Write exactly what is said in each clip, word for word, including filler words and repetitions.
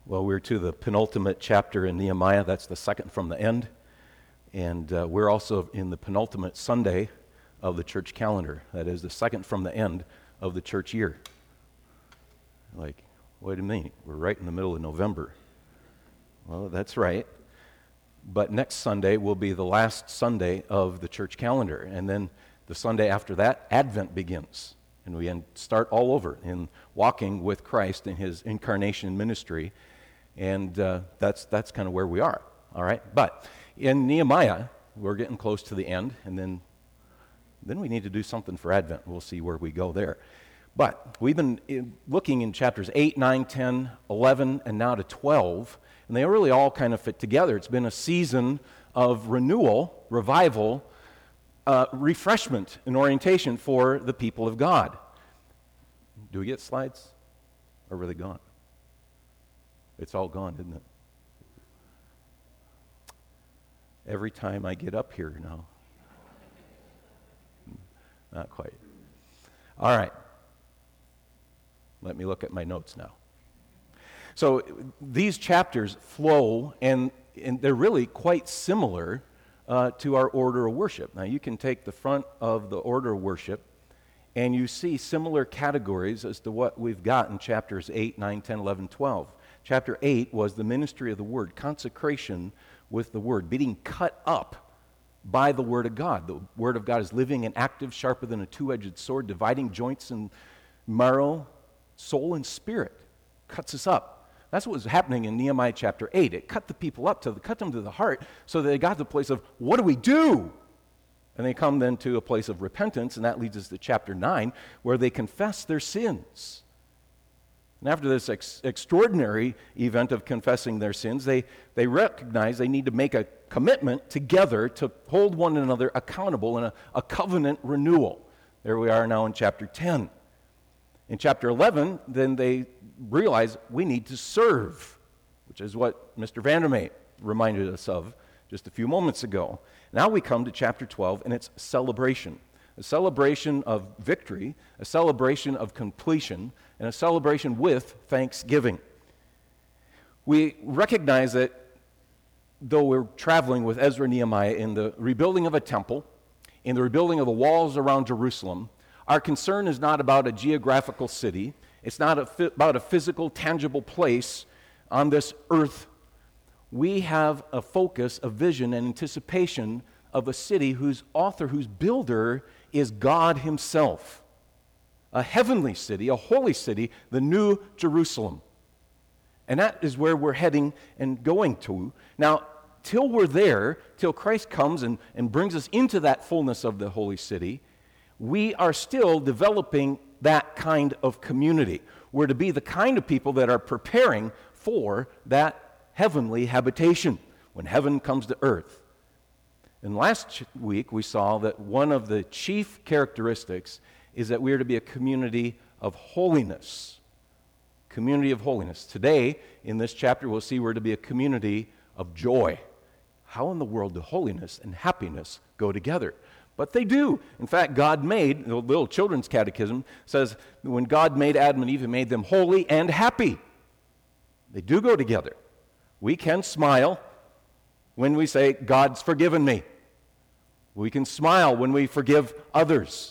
Well, we're to the penultimate chapter in Nehemiah. That's the second from the end. And uh, we're also in the penultimate Sunday of the church calendar. That is the second from the end of the church year. Like, wait a minute, we're right in the middle of November. Well, that's right. But next Sunday will be the last Sunday of the church calendar. And then the Sunday after that, Advent begins. And we start all over in walking with Christ in his incarnation ministry. And uh, that's that's kind of where we are, all right? But in Nehemiah, we're getting close to the end, and then, then we need to do something for Advent. We'll see where we go there. But we've been in, looking in chapters eight, nine, ten, eleven, and now to twelve, and they really all kind of fit together. It's been a season of renewal, revival, uh, refreshment, and orientation for the people of God. Do we get slides? Or were they gone? It's all gone, isn't it? Every time I get up here now. Not quite. All right. Let me look at my notes now. So these chapters flow, and, and they're really quite similar uh, to our order of worship. Now, you can take the front of the order of worship, and you see similar categories as to what we've got in chapters eight, nine, ten, eleven, twelve. Chapter eight was the ministry of the Word, consecration with the Word, being cut up by the Word of God. The Word of God is living and active, sharper than a two-edged sword, dividing joints and marrow, soul and spirit. Cuts us up. That's what was happening in Nehemiah chapter eight. It cut the people up, to the, cut them to the heart, so that they got to the place of, what do we do? And they come then to a place of repentance, and that leads us to chapter nine, where they confess their sins. And after this ex- extraordinary event of confessing their sins, they, they recognize they need to make a commitment together to hold one another accountable in a, a covenant renewal. There we are now in chapter ten. In chapter eleven, then they realize we need to serve, which is what Mister Vandermeer reminded us of just a few moments ago. Now we come to chapter twelve, and it's celebration. A celebration of victory, a celebration of completion, and a celebration with thanksgiving. We recognize that though we're traveling with Ezra and Nehemiah in the rebuilding of a temple, in the rebuilding of the walls around Jerusalem, our concern is not about a geographical city. It's not a, about a physical, tangible place on this earth. We have a focus, a vision, and anticipation of a city whose author, whose builder is God himself. A heavenly city, a holy city, the New Jerusalem. And that is where we're heading and going to. Now, till we're there, till Christ comes and, and brings us into that fullness of the holy city, we are still developing that kind of community. We're to be the kind of people that are preparing for that heavenly habitation when heaven comes to earth. And last week we saw that one of the chief characteristics is that we are to be a community of holiness. Community of holiness. Today, in this chapter, we'll see we're to be a community of joy. How in the world do holiness and happiness go together? But they do. In fact, God made, the little children's catechism says, when God made Adam and Eve, he made them holy and happy. They do go together. We can smile when we say, God's forgiven me. We can smile when we forgive others.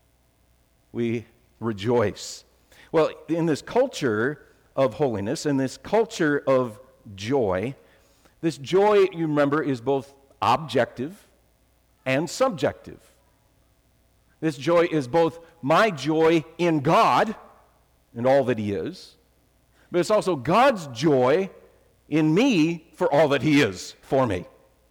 We rejoice. Well, in this culture of holiness, in this culture of joy, this joy, you remember, is both objective and subjective. This joy is both my joy in God and all that he is, but it's also God's joy in me for all that he is for me.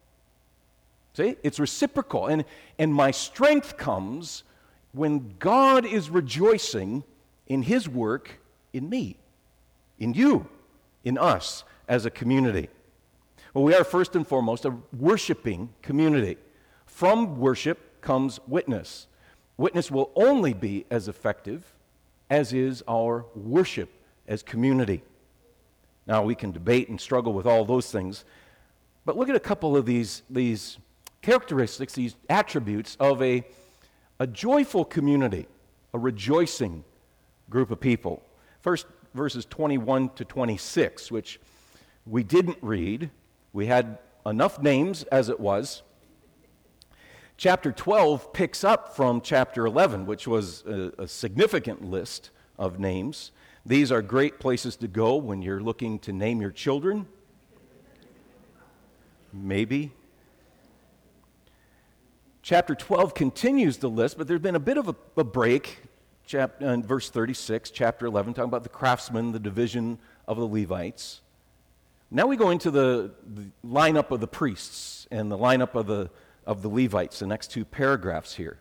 See, it's reciprocal, and, and my strength comes when God is rejoicing in his work in me, in you, in us as a community. Well, we are first and foremost a worshiping community. From worship comes witness. Witness will only be as effective as is our worship as community. Now, we can debate and struggle with all those things, but look at a couple of these, these characteristics, these attributes of a, a joyful community, a rejoicing group of people. First, verses twenty-one to twenty-six, which we didn't read. We had enough names as it was. Chapter twelve picks up from chapter eleven, which was a, a significant list of names. These are great places to go when you're looking to name your children. Maybe. Chapter twelve continues the list, but there's been a bit of a, a break. Chap, uh, verse thirty-six, chapter eleven, talking about the craftsmen, the division of the Levites. Now we go into the, the lineup of the priests and the lineup of the, of the Levites, the next two paragraphs here.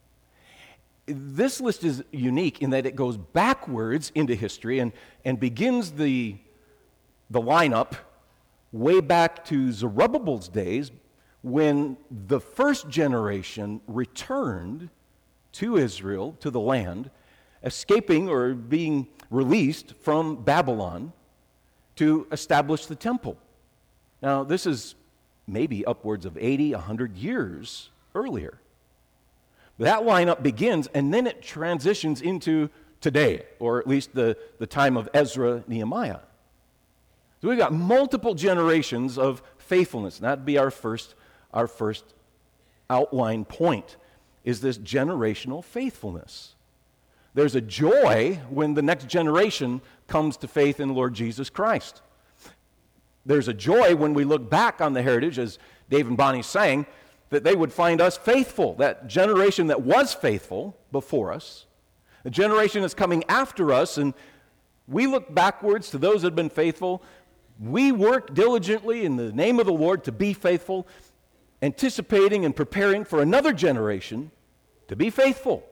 This list is unique in that it goes backwards into history and, and begins the, the lineup way back to Zerubbabel's days, when the first generation returned to Israel, to the land, escaping or being released from Babylon to establish the temple. Now, this is maybe upwards of eighty, one hundred years earlier. That lineup begins, and then it transitions into today, or at least the, the time of Ezra, Nehemiah. So we've got multiple generations of faithfulness. And that'd be our first, our first outline point, is this generational faithfulness. There's a joy when the next generation comes to faith in the Lord Jesus Christ. There's a joy when we look back on the heritage, as Dave and Bonnie sang, that they would find us faithful, that generation that was faithful before us, the generation that's coming after us, and we look backwards to those that have been faithful. We work diligently in the name of the Lord to be faithful, anticipating and preparing for another generation to be faithful.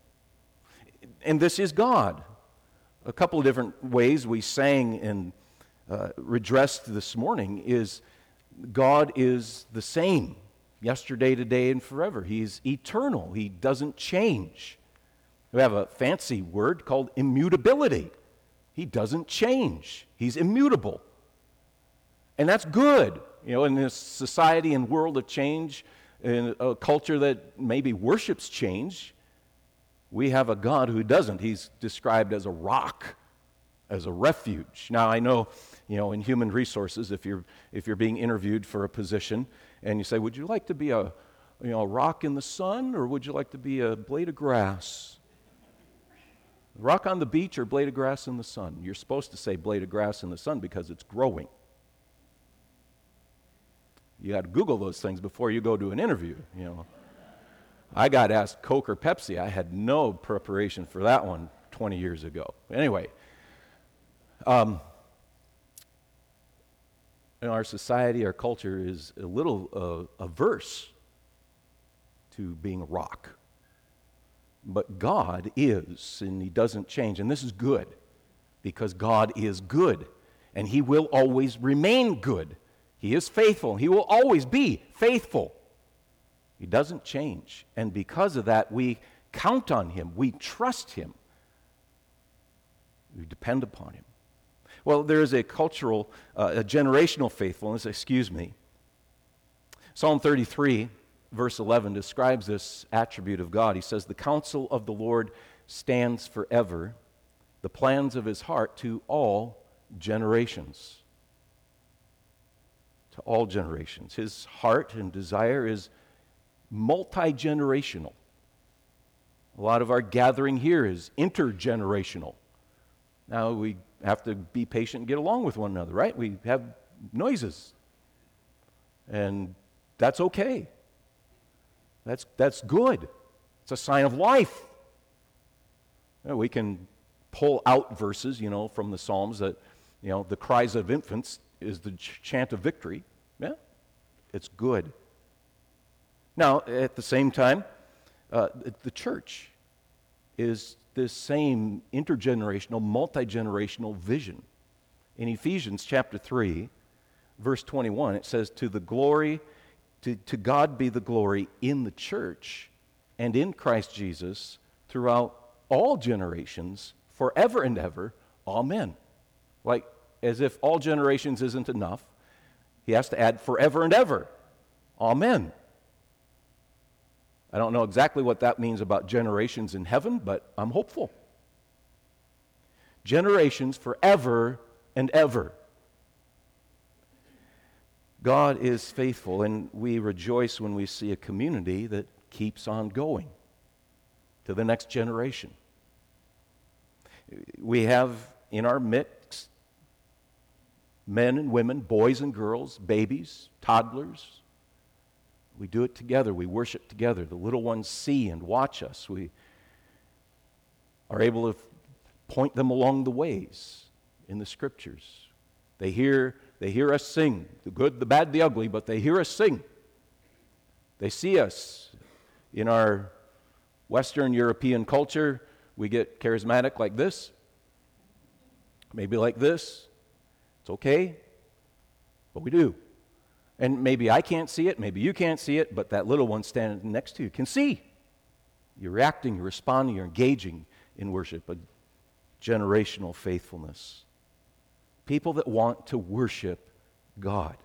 And this is God. A couple of different ways we sang and uh, redressed this morning is God is the same yesterday, today, and forever. He's eternal. He doesn't change. We have a fancy word called immutability. He doesn't change. He's immutable. And that's good. You know, in this society and world of change, in a culture that maybe worships change, we have a God who doesn't. He's described as a rock, as a refuge. Now, I know, you know, in human resources, if you're if you're being interviewed for a position, and you say, "Would you like to be a, you know, a rock in the sun, or would you like to be a blade of grass? Rock on the beach or blade of grass in the sun?" You're supposed to say blade of grass in the sun because it's growing. You got to Google those things before you go to an interview, you know. I got asked Coke or Pepsi. I had no preparation for that one twenty years ago. Anyway, um, in our society, our culture is a little uh, averse to being a rock. But God is, and He doesn't change. And this is good, because God is good, and He will always remain good. He is faithful. He will always be faithful. He doesn't change. And because of that, we count on Him. We trust Him. We depend upon Him. Well, there is a cultural, uh, a generational faithfulness, excuse me. Psalm thirty-three, verse eleven, describes this attribute of God. He says, "The counsel of the Lord stands forever, the plans of His heart to all generations." To all generations. His heart and desire is multi-generational. A lot of our gathering here is intergenerational. Now we have to be patient and get along with one another, right? We have noises. And that's okay. That's, that's good. It's a sign of life. You know, we can pull out verses, you know, from the Psalms that, you know, the cries of infants is the ch- chant of victory. Yeah, it's good. Now, at the same time, uh, the church is this same intergenerational, multi-generational vision. In Ephesians chapter three, verse twenty-one, it says, to the glory, to, to God be the glory in the church and in Christ Jesus throughout all generations, forever and ever. Amen. Like, as if all generations isn't enough, he has to add forever and ever. Amen. I don't know exactly what that means about generations in heaven, but I'm hopeful. Generations forever and ever. God is faithful, and we rejoice when we see a community that keeps on going to the next generation. We have in our midst men and women, boys and girls, babies, toddlers. We do it together. We worship together. The little ones see and watch us. We are able to point them along the ways in the Scriptures. They hear, they hear us sing, the good, the bad, the ugly, but they hear us sing. They see us in our Western European culture. We get charismatic like this, maybe like this. It's okay, but we do. And maybe I can't see it, maybe you can't see it, but that little one standing next to you can see. You're reacting, you're responding, you're engaging in worship, a generational faithfulness. People that want to worship God.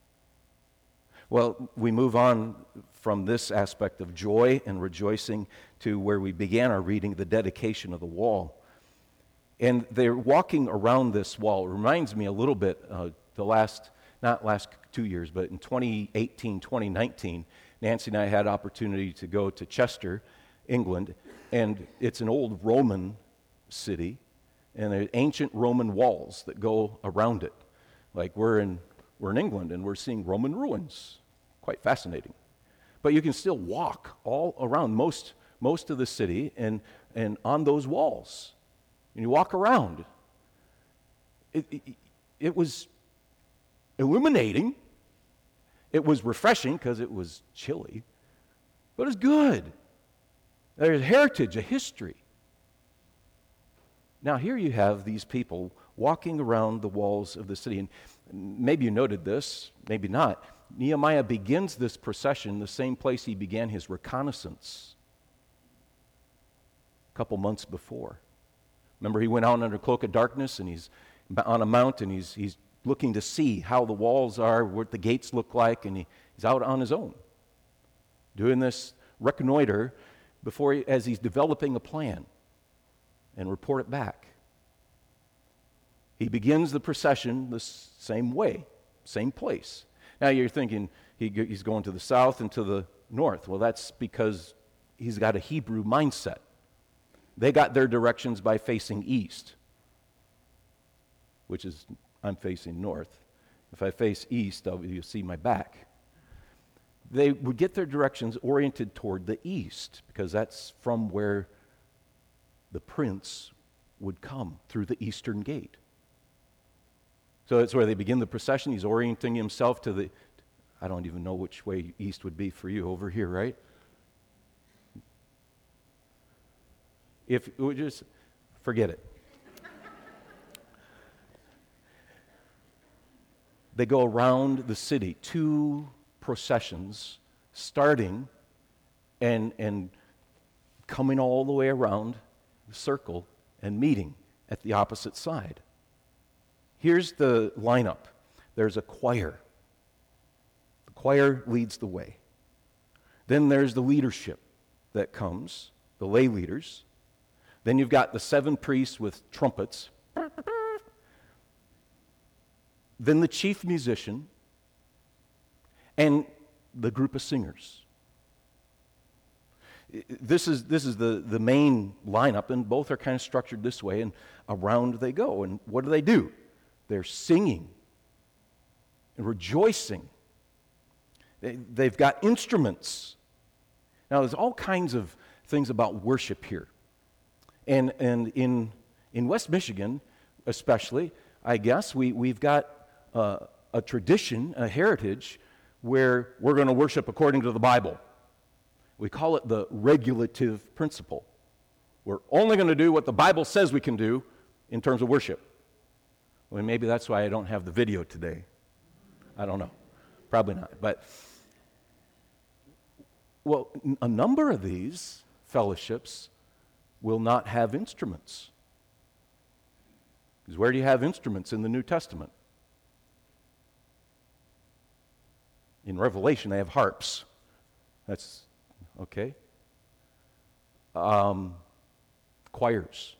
Well, we move on from this aspect of joy and rejoicing to where we began our reading, the dedication of the wall. And they're walking around this wall. It reminds me a little bit, uh, the last, not last two years, but in twenty eighteen, twenty nineteen, Nancy and I had opportunity to go to Chester, England, and it's an old Roman city, and there are ancient Roman walls that go around it. Like we're in, we're in England, and we're seeing Roman ruins. Quite fascinating. But you can still walk all around most, most of the city and, and on those walls. And you walk around. It, it, it was illuminating. It was refreshing because it was chilly. But it's good. There's a heritage, a history. Now here you have these people walking around the walls of the city. And maybe you noted this, maybe not. Nehemiah begins this procession the same place he began his reconnaissance a couple months before. Remember, he went out under a cloak of darkness, and he's on a mountain. He's, he's looking to see how the walls are, what the gates look like, and he, he's out on his own doing this reconnoiter before he, as he's developing a plan and report it back. He begins the procession the same way, same place. Now you're thinking he, he's going to the south and to the north. Well, that's because he's got a Hebrew mindset. They got their directions by facing east, which is, I'm facing north. If I face east, I'll, you'll see my back. They would get their directions oriented toward the east because that's from where the prince would come, through the eastern gate. So that's where they begin the procession. He's orienting himself to the, I don't even know which way east would be for you, over here, right? If we just forget it. They go around the city, two processions, starting and, and coming all the way around the circle and meeting at the opposite side. Here's the lineup. There's a choir. The choir leads the way. Then there's the leadership that comes, the lay leaders. Then you've got the seven priests with trumpets. Then the chief musician and the group of singers. This is, this is the, the main lineup, and both are kind of structured this way, and around they go. And what do they do? They're singing and rejoicing. They, they've got instruments. Now, there's all kinds of things about worship here. And, and in, in West Michigan, especially, I guess, we, we've got uh, a tradition, a heritage, where we're going to worship according to the Bible. We call it the regulative principle. We're only going to do what the Bible says we can do in terms of worship. Well, maybe that's why I don't have the video today. I don't know. Probably not. But, well, a number of these fellowships will not have instruments. Because where do you have instruments in the New Testament? In Revelation, they have harps. That's okay. Um, choirs.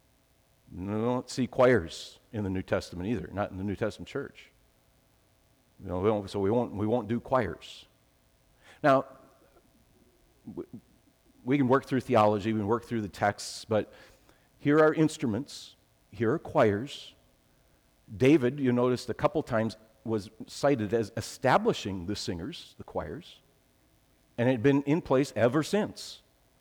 We don't see choirs in the New Testament either, not in the New Testament church. You know, we don't, so we won't, we won't do choirs. Now, we can work through theology, we can work through the texts, but here are instruments, here are choirs. David, you noticed a couple times, was cited as establishing the singers, the choirs, and it had been in place ever since.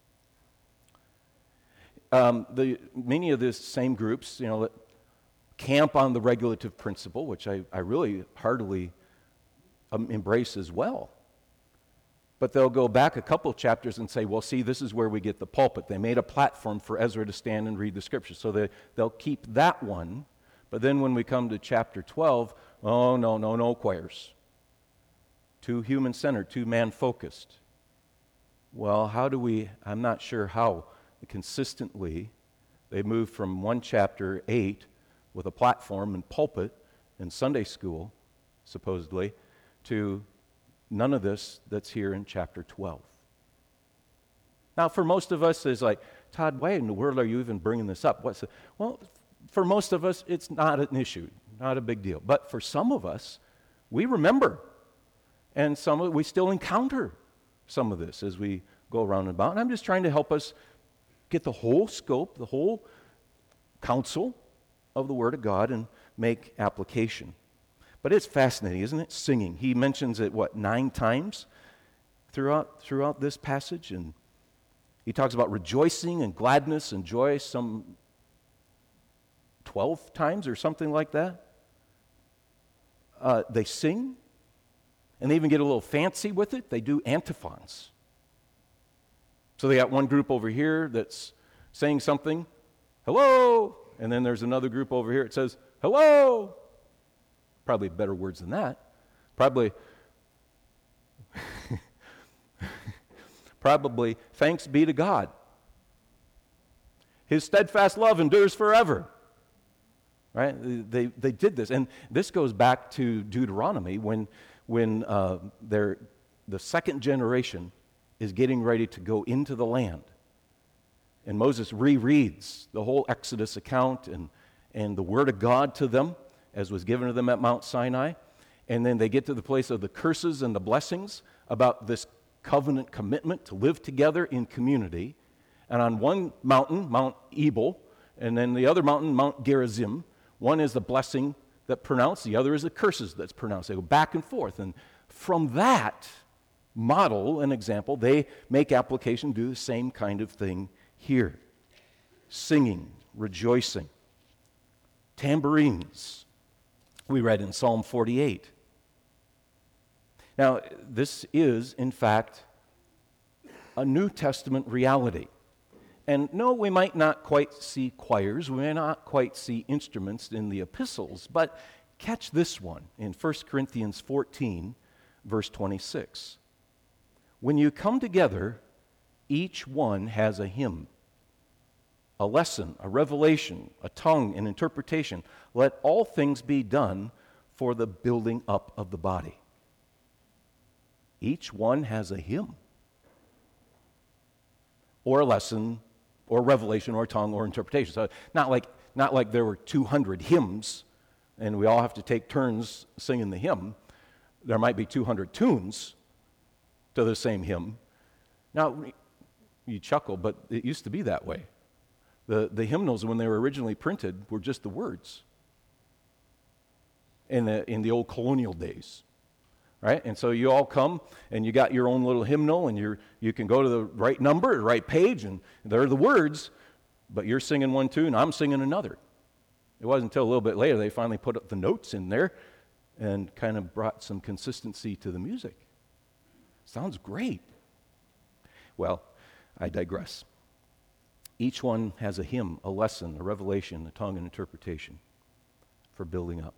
Um, the, many of the same groups, you know, that camp on the regulative principle, which I, I really heartily um, embrace as well. But they'll go back a couple chapters and say, well, see, this is where we get the pulpit. They made a platform for Ezra to stand and read the scriptures. So they, they'll keep that one. But then when we come to chapter twelve, oh, no, no, no choirs. Too human-centered, too man-focused. Well, how do we, I'm not sure how consistently they move from one chapter eight with a platform and pulpit and Sunday school, supposedly, to none of this that's here in chapter twelve. Now, for most of us, it's like, Todd, why in the world are you even bringing this up? What's the, well, for most of us, it's not an issue, not a big deal. But for some of us, we remember, and some of we still encounter some of this as we go around and about. And I'm just trying to help us get the whole scope, the whole counsel of the Word of God and make application. But it's fascinating, isn't it? Singing. He mentions it, what, nine times throughout, throughout this passage? And he talks about rejoicing and gladness and joy some twelve times or something like that. Uh, they sing, and they even get a little fancy with it. They do antiphons. So they got one group over here that's saying something, hello, and then there's another group over here that says, hello. Probably better words than that. Probably, probably, thanks be to God. His steadfast love endures forever. Right? They, they did this. And this goes back to Deuteronomy when, when uh, they're, the second generation is getting ready to go into the land. And Moses rereads the whole Exodus account and, and the Word of God to them, as was given to them at Mount Sinai. And then they get to the place of the curses and the blessings about this covenant commitment to live together in community. And on one mountain, Mount Ebal, and then the other mountain, Mount Gerizim, one is the blessing that's pronounced, the other is the curses that's pronounced. They go back and forth. And from that model and example, they make application, do the same kind of thing here. Singing, rejoicing, tambourines. We read in Psalm forty-eight. Now, this is, in fact, a New Testament reality. And no, we might not quite see choirs, we may not quite see instruments in the epistles, but catch this one in First Corinthians fourteen, verse twenty-six. When you come together, each one has a hymn, a lesson, a revelation, a tongue, an interpretation. Let all things be done for the building up of the body. Each one has a hymn, or a lesson, or revelation, or tongue, or interpretation. So not like, not like there were two hundred hymns, and we all have to take turns singing the hymn. There might be two hundred tunes to the same hymn. Now, you chuckle, but it used to be that way. The, the hymnals, when they were originally printed, were just the words in the, in the old colonial days. Right? And so you all come, and you got your own little hymnal, and you're, you can go to the right number, the right page, and there are the words, but you're singing one tune, I'm singing another. It wasn't until a little bit later they finally put up the notes in there and kind of brought some consistency to the music. Sounds great. Well, I digress. Each one has a hymn, a lesson, a revelation, a tongue, and interpretation for building up.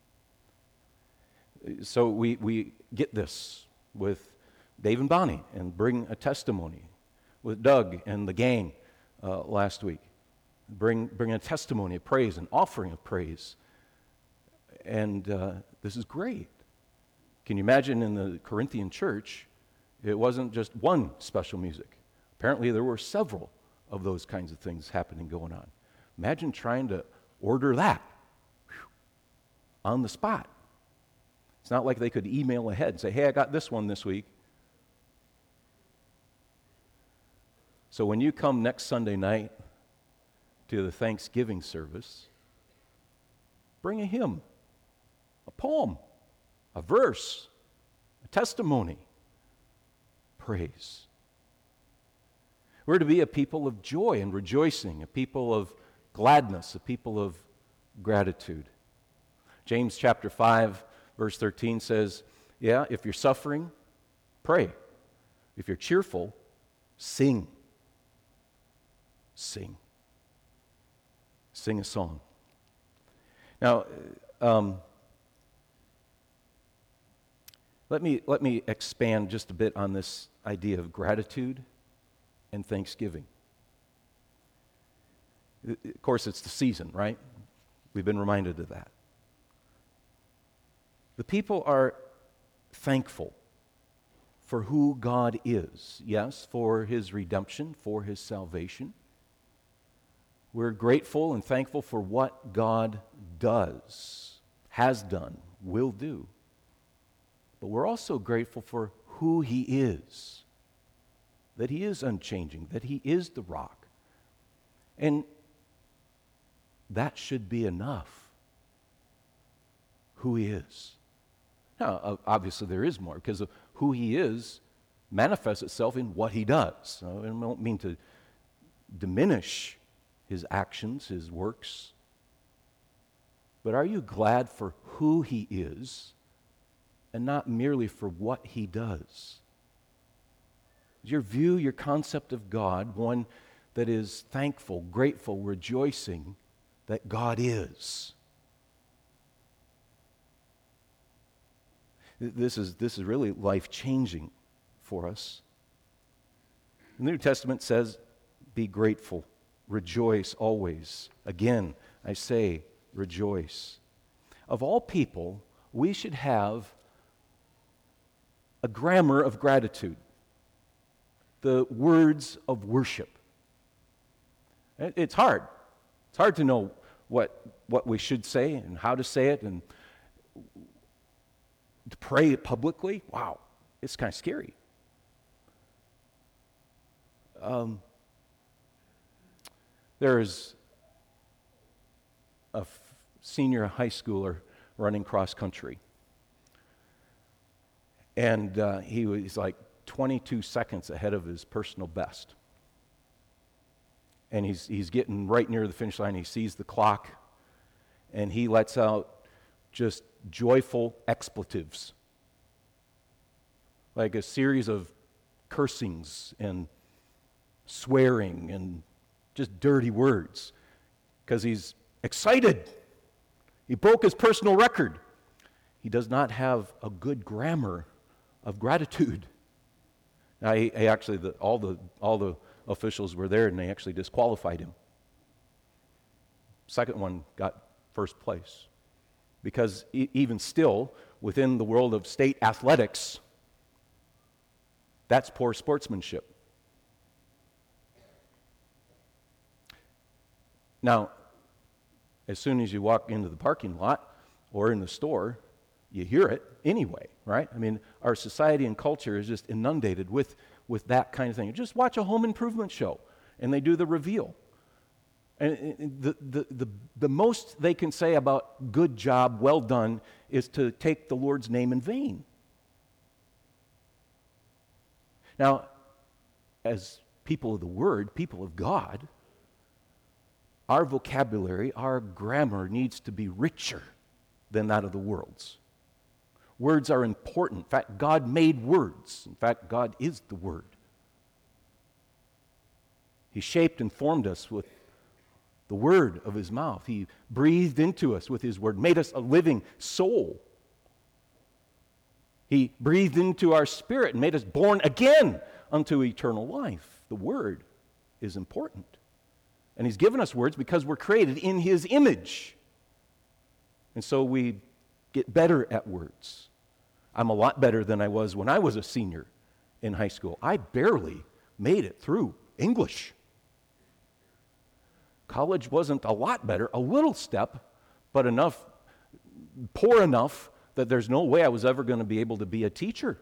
So we, we get this with Dave and Bonnie and bring a testimony, with Doug and the gang uh, last week. Bring, bring a testimony of praise, an offering of praise. And uh, this is great. Can you imagine in the Corinthian church, it wasn't just one special music. Apparently there were several of those kinds of things happening, going on. Imagine trying to order that whew, on the spot. It's not like they could email ahead and say, hey, I got this one this week. So when you come next Sunday night to the Thanksgiving service, bring a hymn, a poem, a verse, a testimony, praise. We're to be a people of joy and rejoicing, a people of gladness, a people of gratitude. James chapter five, verse thirteen says, yeah, if you're suffering, pray. If you're cheerful, sing. Sing. Sing a song. Now, um, let me let me expand just a bit on this idea of gratitude and thanksgiving. Of course, it's the season, right? We've been reminded of that. The people are thankful for who God is. Yes, for his redemption, for his salvation. We're grateful and thankful for what God does, has done, will do. But we're also grateful for who he is, that he is unchanging, that he is the rock. And that should be enough, who he is. Now, obviously there is more, because of who he is manifests itself in what he does. So I don't mean to diminish his actions, his works. But are you glad for who he is and not merely for what he does? Is your view, your concept of God, one that is thankful, grateful, rejoicing that God is? This is, this is really life-changing for us. The New Testament says, be grateful, rejoice always. Again, I say, rejoice. Of all people, we should have a grammar of gratitude, the words of worship. It's hard. It's hard to know what, what we should say and how to say it, and to pray publicly. Wow, it's kind of scary. Um, There's a f- senior high schooler running cross country. And uh, he was like twenty-two seconds ahead of his personal best. And he's, he's getting right near the finish line. He sees the clock, and he lets out just joyful expletives, like a series of cursings and swearing and just dirty words, because he's excited. He broke his personal record. He does not have a good grammar of gratitude. Now, he, he actually, the, all the all the officials were there, and they actually disqualified him. Second one got first place, because e- even still, within the world of state athletics, that's poor sportsmanship. Now, as soon as you walk into the parking lot or in the store, you hear it anyway, right? I mean, our society and culture is just inundated with, with that kind of thing. Just watch a home improvement show, and they do the reveal. And the, the, the, the most they can say about good job, well done, is to take the Lord's name in vain. Now, as people of the Word, people of God, our vocabulary, our grammar needs to be richer than that of the world's. Words are important. In fact, God made words. In fact, God is the Word. He shaped and formed us with the word of his mouth. He breathed into us with his word, made us a living soul. He breathed into our spirit and made us born again unto eternal life. The word is important. And he's given us words because we're created in his image. And so we get better at words. I'm a lot better than I was when I was a senior in high school. I barely made it through English. College wasn't a lot better, a little step, but enough, poor enough that there's no way I was ever going to be able to be a teacher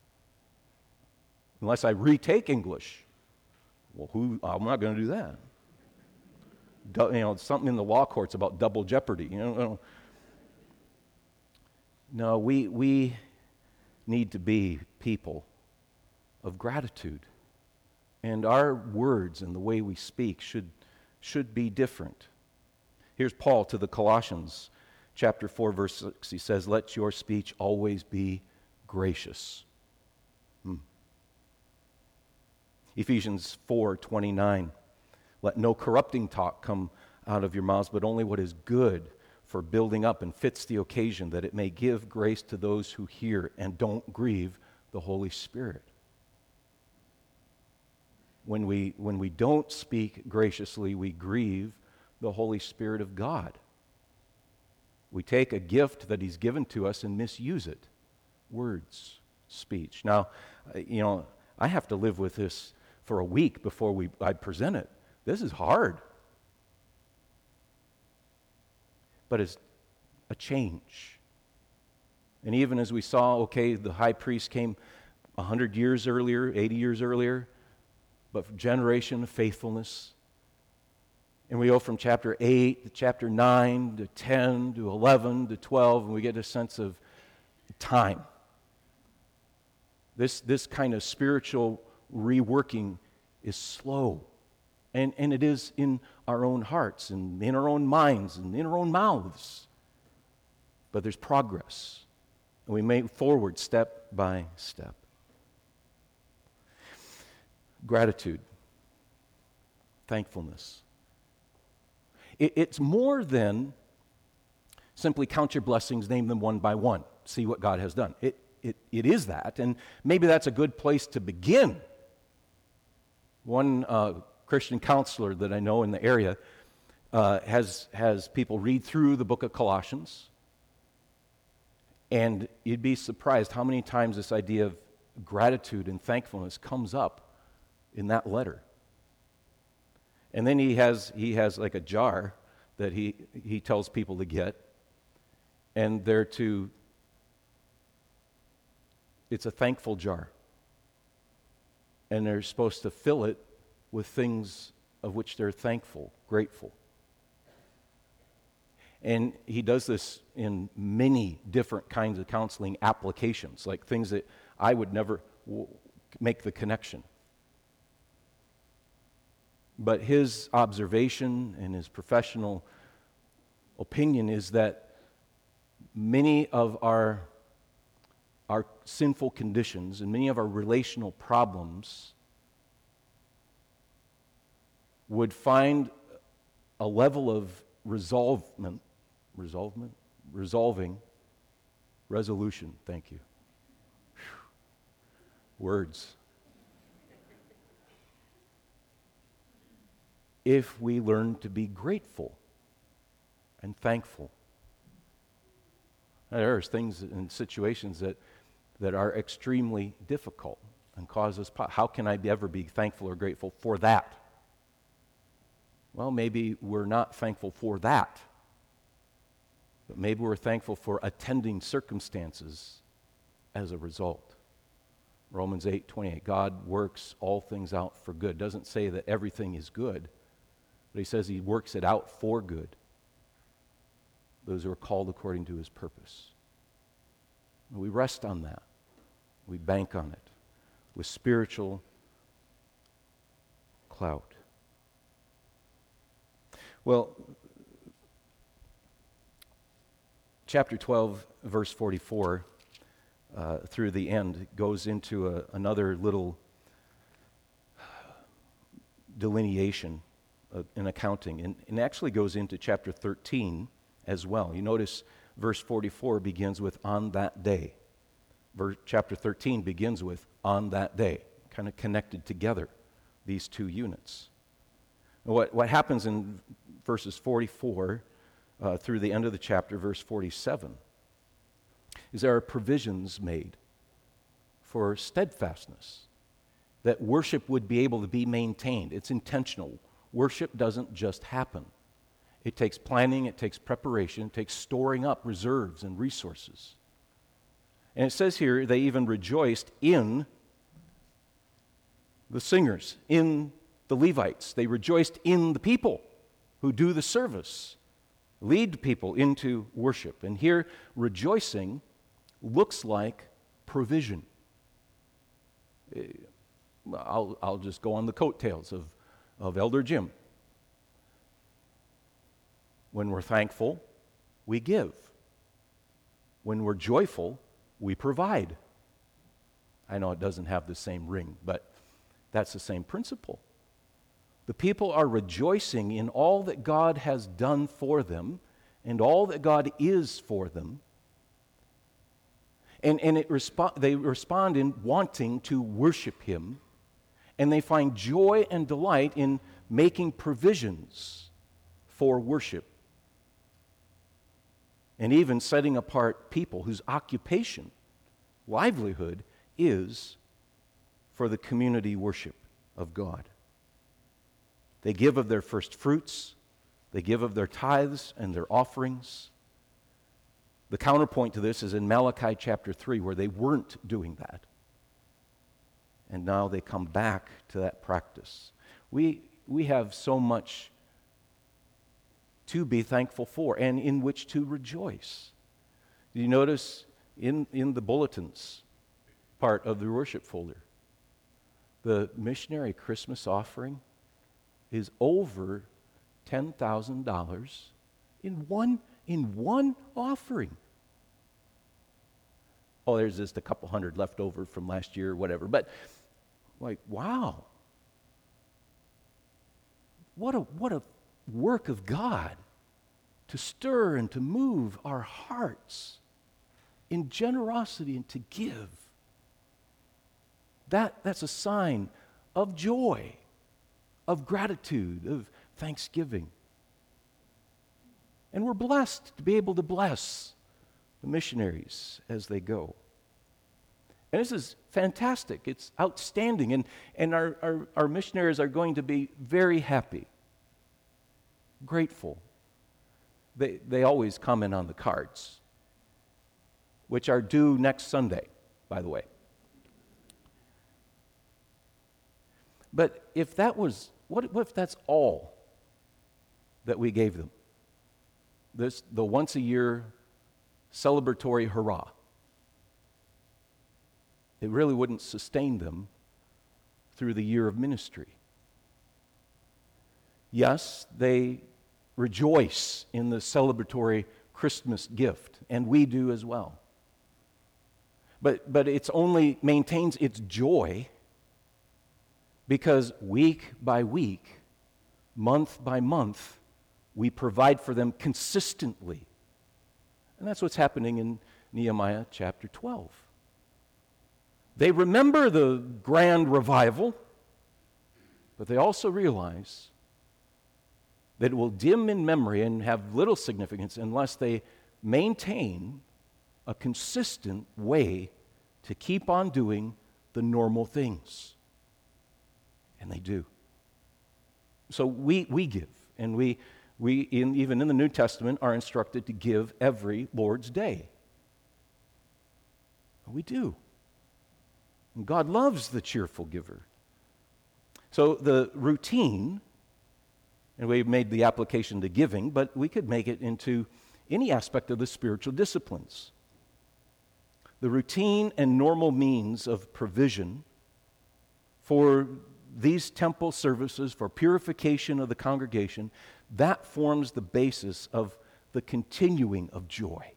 unless I retake English. Well, who? I'm not going to do that. Du, you know, something in the law courts about double jeopardy. You know, no, we we need to be people of gratitude, and our words and the way we speak should should be different. Here's Paul to the Colossians, chapter four, verse six. He says, "Let your speech always be gracious." Hmm. Ephesians four twenty-nine. "Let no corrupting talk come out of your mouths, but only what is good for building up and fits the occasion, that it may give grace to those who hear, and don't grieve the Holy Spirit." When we, when we don't speak graciously, we grieve the Holy Spirit of God. We take a gift that He's given to us and misuse it. Words, speech. Now, you know, I have to live with this for a week before we I present it. This is hard. But it's a change. And even as we saw, okay, the high priest came one hundred years earlier, eighty years earlier, but generation of faithfulness. And we go from chapter eight to chapter nine to ten to eleven to twelve, and we get a sense of time. This, this kind of spiritual reworking is slow. And, and it is in our own hearts and in our own minds and in our own mouths. But there's progress. And we move forward step by step. Gratitude. Thankfulness. It, it's more than simply count your blessings, name them one by one, see what God has done. It, it, it is that, and maybe that's a good place to begin. One uh, Christian counselor that I know in the area uh, has, has people read through the book of Colossians, and you'd be surprised how many times this idea of gratitude and thankfulness comes up in that letter. And then he has he has like a jar that he, he tells people to get, and they're to, it's a thankful jar. And they're supposed to fill it with things of which they're thankful, grateful. And he does this in many different kinds of counseling applications, like things that I would never w- make the connection. But his observation and his professional opinion is that many of our, our sinful conditions and many of our relational problems would find a level of resolvement, resolvement, resolving, resolution, thank you. Whew. Words. If we learn to be grateful and thankful. Now, there are things and situations that, that are extremely difficult and cause us, how can I ever be thankful or grateful for that? Well, maybe we're not thankful for that, but maybe we're thankful for attending circumstances as a result. Romans eight twenty-eight, God works all things out for good. Doesn't say that everything is good, but he says he works it out for good. Those who are called according to his purpose. And we rest on that. We bank on it with spiritual clout. Well, chapter twelve, verse forty-four, uh, through the end, goes into a, another little delineation of, in accounting, and, and actually goes into chapter thirteen as well. You notice verse forty-four begins with "on that day." Verse, chapter thirteen begins with "on that day," kind of connected together, these two units. What, what happens in verses forty-four uh, through the end of the chapter, verse forty-seven, is there are provisions made for steadfastness, that worship would be able to be maintained. It's intentional. Worship doesn't just happen. It takes planning, it takes preparation, it takes storing up reserves and resources. And it says here, they even rejoiced in the singers, in the Levites. They rejoiced in the people who do the service, lead people into worship. And here, rejoicing looks like provision. I'll, I'll just go on the coattails of, of Elder Jim. When we're thankful, we give. When we're joyful, we provide. I know it doesn't have the same ring, but that's the same principle. The people are rejoicing in all that God has done for them and all that God is for them. And, and it respo- they respond in wanting to worship Him, and they find joy and delight in making provisions for worship. And even setting apart people whose occupation, livelihood, is for the community worship of God. They give of their first fruits, they give of their tithes and their offerings. The counterpoint to this is in Malachi chapter three, where they weren't doing that. And now they come back to that practice. We, we have so much to be thankful for and in which to rejoice. Do you notice in, in the bulletins part of the worship folder, the missionary Christmas offering is over ten thousand dollars in one in one offering. Oh, there's just a couple hundred left over from last year or whatever. But like, wow. What a what a work of God to stir and to move our hearts in generosity and to give. That, that's a sign of joy, of gratitude, of thanksgiving. And we're blessed to be able to bless the missionaries as they go. And this is fantastic. It's outstanding. And, and our, our, our missionaries are going to be very happy, grateful. They, they always comment on the cards, which are due next Sunday, by the way. But if that was, what, what if that's all that we gave them? This, the once a year celebratory hurrah. It really wouldn't sustain them through the year of ministry. Yes, they rejoice in the celebratory Christmas gift, and we do as well. But, but it only maintains its joy because week by week, month by month, we provide for them consistently. And that's what's happening in Nehemiah chapter twelve. They remember the grand revival, but they also realize that it will dim in memory and have little significance unless they maintain a consistent way to keep on doing the normal things. And they do. So we, we give, and we, we in, even in the New Testament, are instructed to give every Lord's Day. We do. And God loves the cheerful giver. So the routine, and we've made the application to giving, but we could make it into any aspect of the spiritual disciplines. The routine and normal means of provision for these temple services, for purification of the congregation, that forms the basis of the continuing of joy.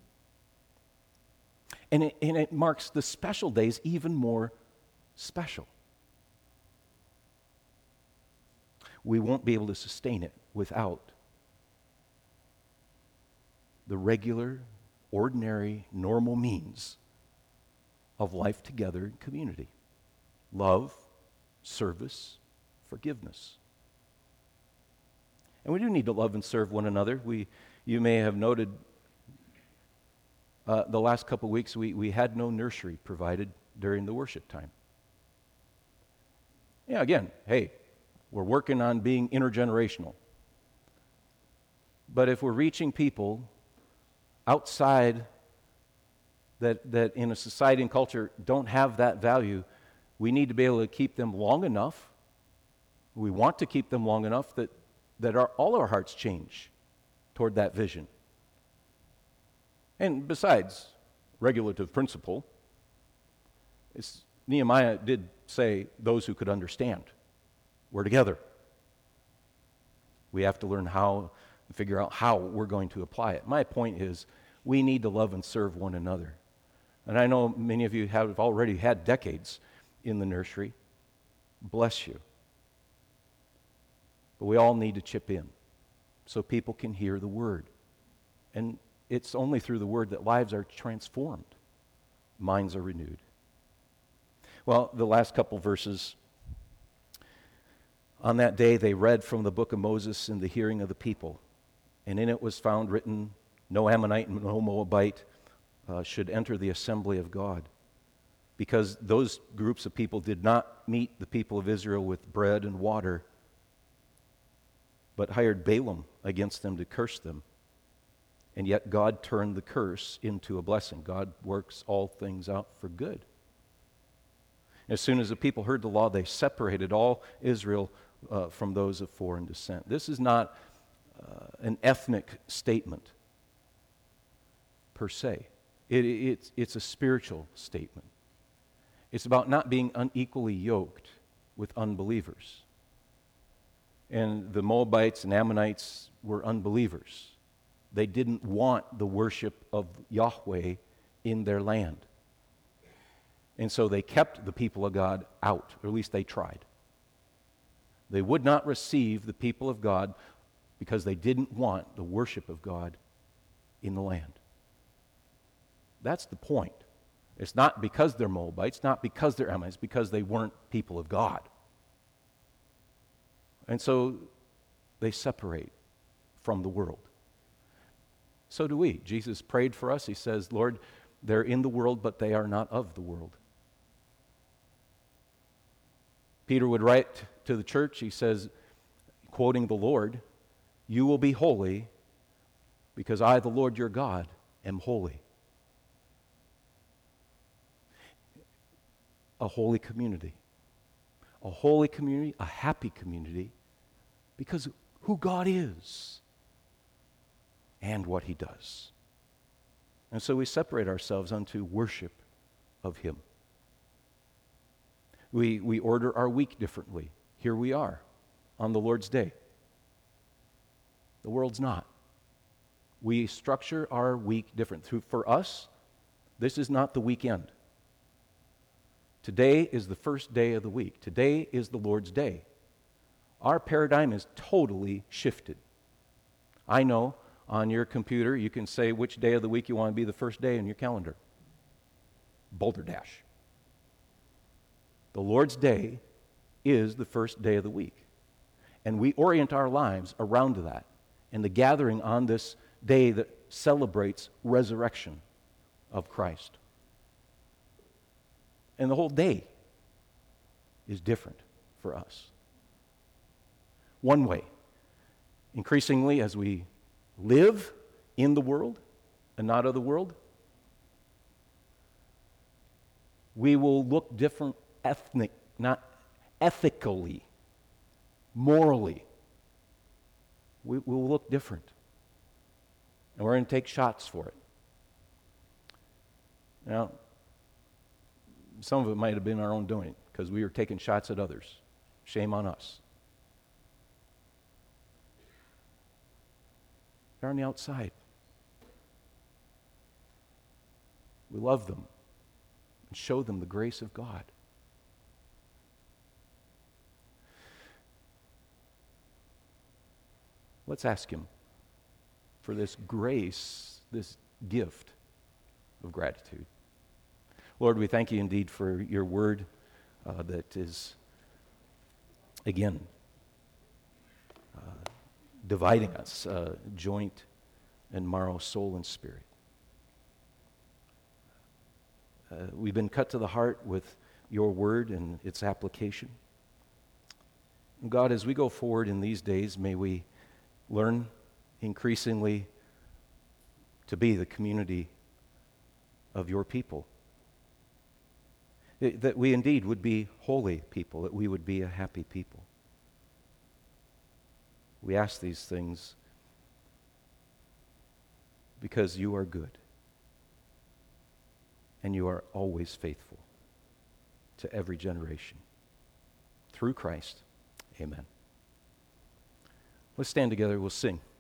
And it, and it marks the special days even more special. We won't be able to sustain it without the regular, ordinary, normal means of life together in community. Love, service, forgiveness. And we do need to love and serve one another. We, you may have noted uh, the last couple of weeks we, we had no nursery provided during the worship time. Yeah, again, hey, we're working on being intergenerational. But if we're reaching people outside that, that in a society and culture don't have that value, we need to be able to keep them long enough. We want to keep them long enough that, that our, all our hearts change toward that vision. And besides, regulative principle, it's, Nehemiah did say those who could understand. We're together. We have to learn how, figure out how we're going to apply it. My point is, we need to love and serve one another. And I know many of you have already had decades in the nursery. Bless you. But we all need to chip in so people can hear the word. And it's only through the word that lives are transformed, minds are renewed. Well, the last couple verses. On that day they read from the book of Moses in the hearing of the people, and in it was found written, no Ammonite and no Moabite uh, should enter the assembly of God, because those groups of people did not meet the people of Israel with bread and water, but hired Balaam against them to curse them. And yet God turned the curse into a blessing. God works all things out for good. As soon as the people heard the law, they separated all Israel uh, from those of foreign descent. This is not uh, an ethnic statement per se. It, it's, it's a spiritual statement. It's about not being unequally yoked with unbelievers. And the Moabites and Ammonites were unbelievers. They didn't want the worship of Yahweh in their land. And so they kept the people of God out, or at least they tried. They would not receive the people of God because they didn't want the worship of God in the land. That's the point. It's not because they're Moabites, not because they're Ammonites, because they weren't people of God. And so they separate from the world. So do we. Jesus prayed for us. He says, Lord, they're in the world, but they are not of the world. Peter would write to the church, he says, quoting the Lord, you will be holy because I, the Lord your God, am holy. A holy community. A holy community, a happy community, because who God is and what he does. And so we separate ourselves unto worship of him. We, we order our week differently. Here we are on the Lord's Day. The world's not. We structure our week different. For us, this is not the weekend. Today is the first day of the week. Today is the Lord's Day. Our paradigm is totally shifted. I know on your computer you can say which day of the week you want to be the first day in your calendar. Boulder Dash. The Lord's Day is the first day of the week. And we orient our lives around that. And the gathering on this day that celebrates resurrection of Christ. And the whole day is different for us. One way, increasingly as we live in the world and not of the world, we will look different ethnic, not ethically, morally. We will look different. And we're going to take shots for it. Now, some of it might have been our own doing because we were taking shots at others. Shame on us. They're on the outside. We love them and show them the grace of God. Let's ask him for this grace, this gift of gratitude. Lord, we thank you indeed for your word uh, that is, again, uh, dividing us, uh, joint and marrow, soul and spirit. Uh, we've been cut to the heart with your word and its application. And God, as we go forward in these days, may we learn increasingly to be the community of your people. It- that we indeed would be holy people, that we would be a happy people. We ask these things because you are good and you are always faithful to every generation. Through Christ, amen. Let's stand together, we'll sing.